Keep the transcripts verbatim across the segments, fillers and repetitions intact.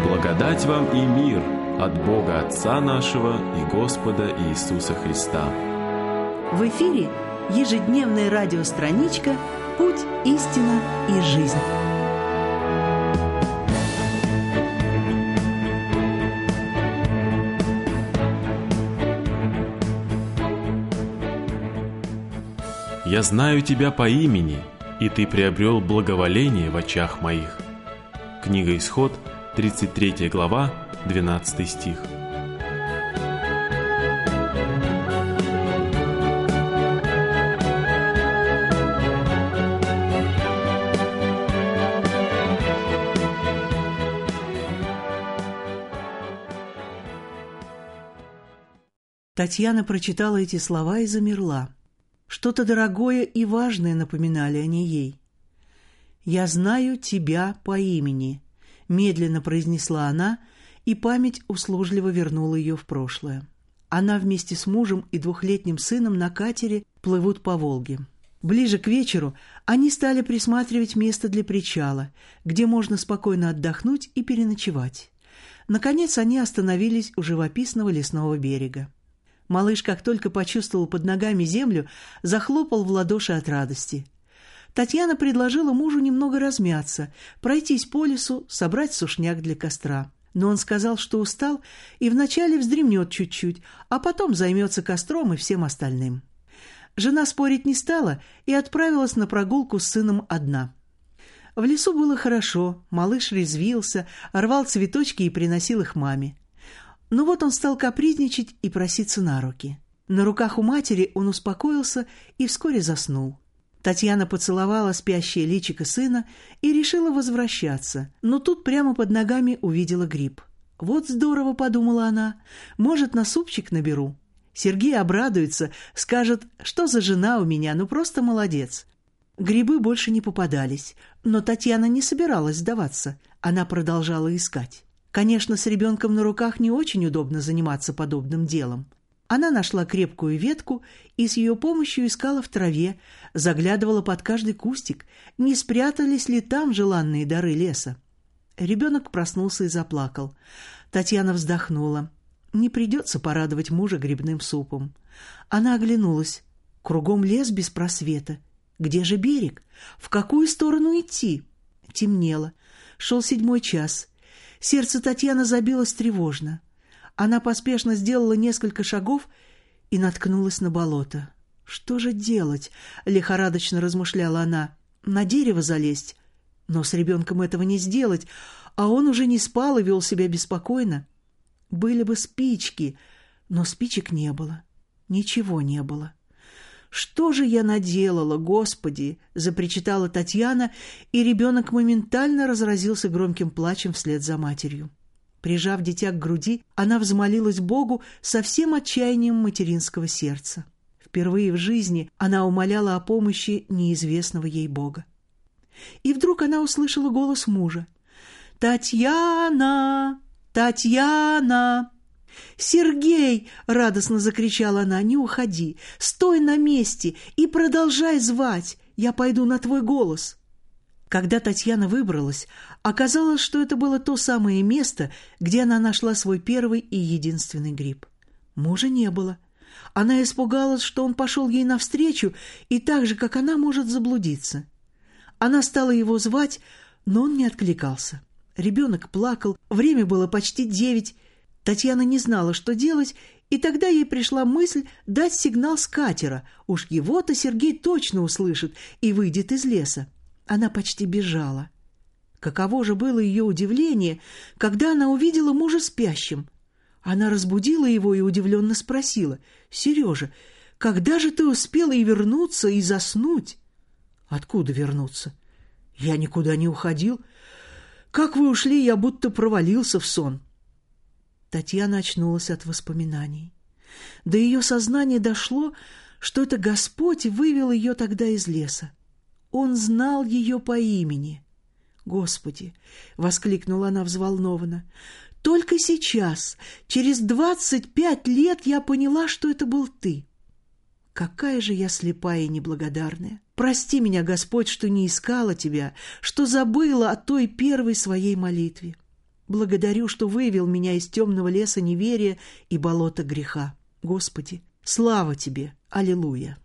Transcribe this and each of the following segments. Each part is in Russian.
Благодать вам и мир от Бога Отца нашего и Господа Иисуса Христа. В эфире ежедневная радиостраничка «Путь, истина и жизнь». «Я знаю тебя по имени, и ты приобрел благоволение в очах моих». Книга Исход, тридцать третья глава, двенадцатый стих. Татьяна прочитала эти слова и замерла. Что-то дорогое и важное напоминали они ей. «Я знаю тебя по имени», — медленно произнесла она, и память услужливо вернула ее в прошлое. Она вместе с мужем и двухлетним сыном на катере плывут по Волге. Ближе к вечеру они стали присматривать место для причала, где можно спокойно отдохнуть и переночевать. Наконец они остановились у живописного лесного берега. Малыш, как только почувствовал под ногами землю, захлопал в ладоши от радости. Татьяна предложила мужу немного размяться, пройтись по лесу, собрать сушняк для костра. Но он сказал, что устал и вначале вздремнет чуть-чуть, а потом займется костром и всем остальным. Жена спорить не стала и отправилась на прогулку с сыном одна. В лесу было хорошо, малыш резвился, рвал цветочки и приносил их маме. Но вот он стал капризничать и проситься на руки. На руках у матери он успокоился и вскоре заснул. Татьяна поцеловала спящее личико сына и решила возвращаться, но тут прямо под ногами увидела гриб. «Вот здорово», — подумала она, — «может, на супчик наберу». Сергей обрадуется, скажет, что за жена у меня, ну просто молодец. Грибы больше не попадались, но Татьяна не собиралась сдаваться, она продолжала искать. Конечно, с ребенком на руках не очень удобно заниматься подобным делом. Она нашла крепкую ветку и с ее помощью искала в траве, заглядывала под каждый кустик, не спрятались ли там желанные дары леса. Ребенок проснулся и заплакал. Татьяна вздохнула. Не придется порадовать мужа грибным супом. Она оглянулась. Кругом лес без просвета. Где же берег? В какую сторону идти? Темнело. Шел седьмой час. Сердце Татьяны забилось тревожно. Она поспешно сделала несколько шагов и наткнулась на болото. «Что же делать?» — лихорадочно размышляла она. «На дерево залезть? Но с ребенком этого не сделать, а он уже не спал и вел себя беспокойно. Были бы спички, но спичек не было. Ничего не было. «Что же я наделала, Господи?» — запричитала Татьяна, и ребенок моментально разразился громким плачем вслед за матерью. Прижав дитя к груди, она взмолилась Богу со всем отчаянием материнского сердца. Впервые в жизни она умоляла о помощи неизвестного ей Бога. И вдруг она услышала голос мужа. «Татьяна! Татьяна!» «Сергей!» — радостно закричала она. «Не уходи! Стой на месте и продолжай звать! Я пойду на твой голос!» Когда Татьяна выбралась, оказалось, что это было то самое место, где она нашла свой первый и единственный гриб. Мужа не было. Она испугалась, что он пошел ей навстречу и так же, как она, может заблудиться. Она стала его звать, но он не откликался. Ребенок плакал, время было почти девять. Татьяна не знала, что делать, и тогда ей пришла мысль дать сигнал с катера. Уж его-то Сергей точно услышит и выйдет из леса. Она почти бежала. Каково же было ее удивление, когда она увидела мужа спящим. Она разбудила его и удивленно спросила: «Сережа, когда же ты успела и вернуться, и заснуть?» «Откуда вернуться? Я никуда не уходил. Как вы ушли, я будто провалился в сон». Татьяна очнулась от воспоминаний. До ее сознания дошло, что это Господь вывел ее тогда из леса. Он знал ее по имени. «Господи!» — воскликнула она взволнованно. «Только сейчас, через двадцать пять лет, я поняла, что это был ты. Какая же я слепая и неблагодарная! Прости меня, Господь, что не искала тебя, что забыла о той первой своей молитве». Благодарю, что вывел меня из темного леса неверия и болота греха. Господи, слава Тебе! Аллилуйя!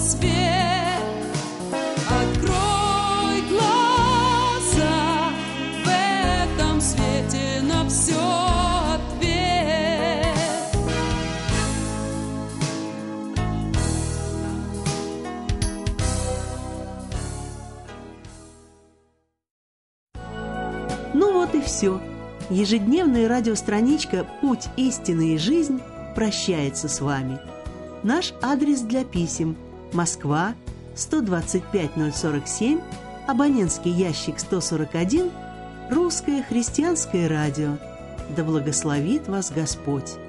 свет. Открой глаза, в этом свете на все ответ. Ну вот и все. Ежедневная радиостраничка «Путь, истины и жизнь» прощается с вами. Наш адрес для писем: Москва, сто двадцать пять ноль сорок семь, абонентский ящик сто сорок один, Русское христианское радио. Да благословит вас Господь!